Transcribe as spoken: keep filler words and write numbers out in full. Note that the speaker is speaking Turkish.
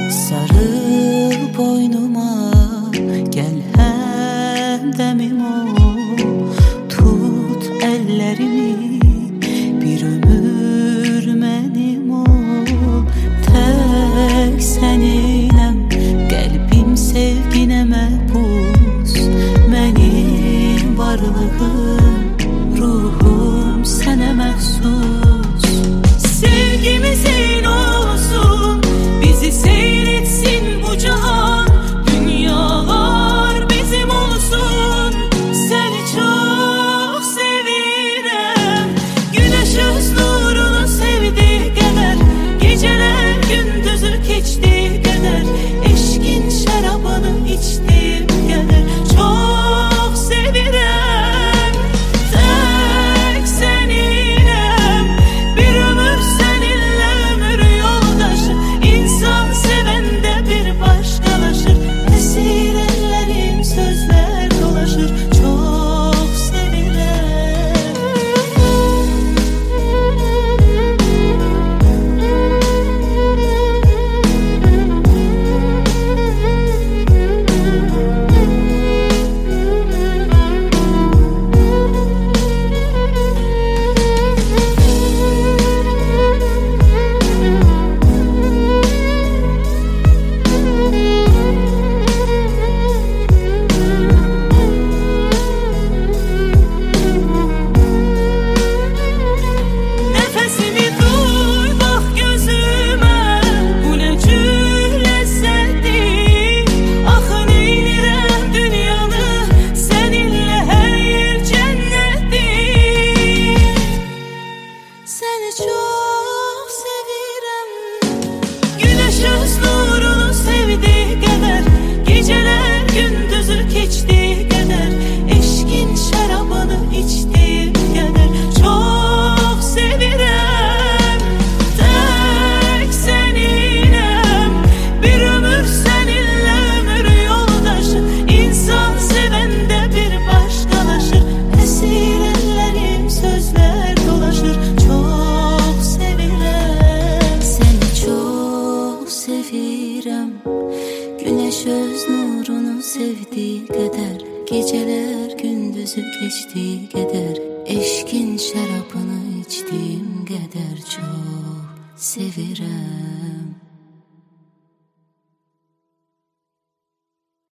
Sarıl boynuma, gel həmdəmim ol. Tut əllərimi, bir ömür mənim ol. Tək səninəm, qəlbim sevginə məhbus. Mənim varlığım, ruhum sənə məxsus. Sevgimizin olsun, bizi seyretsin bu cahan. Dünyalar bizim olsun, seni çok sevirəm. Güneş öz nurunu sevdiği qədər, geceler gündüzü keçdiği qədər, eşkin şərabını içdiğim qədər çok sevirəm. Tek seninəm, bir ömür seninle ömür yoldaşı. İnsan sevende bir başkalaşır, esir ellerim sözler dolaşır, çok sevirəm. Nefesimi duy, bak gözüme, bu ne cür lezzetli. Axı neylirəm dünyanı, seninle her yer cennetli. Seni çok sevirəm. Güneş öz nurunu sevdiği qədər, geceler gündüzü keçdiği qədər, eşkin şərabını içdiğim qədər çok sevirəm. Tek seninəm, bir ömür seninle ömür yoldaşı. İnsan sevende bir başkalaşır, esir ellerim sözler dolaşır, çok sevirəm. Seni çok sevirəm. Güneş öz nurunu sevdiği kadar, geceler gündüzü geçtiği kadar, eşkin şarabını içtiğim kadar çok sevirəm.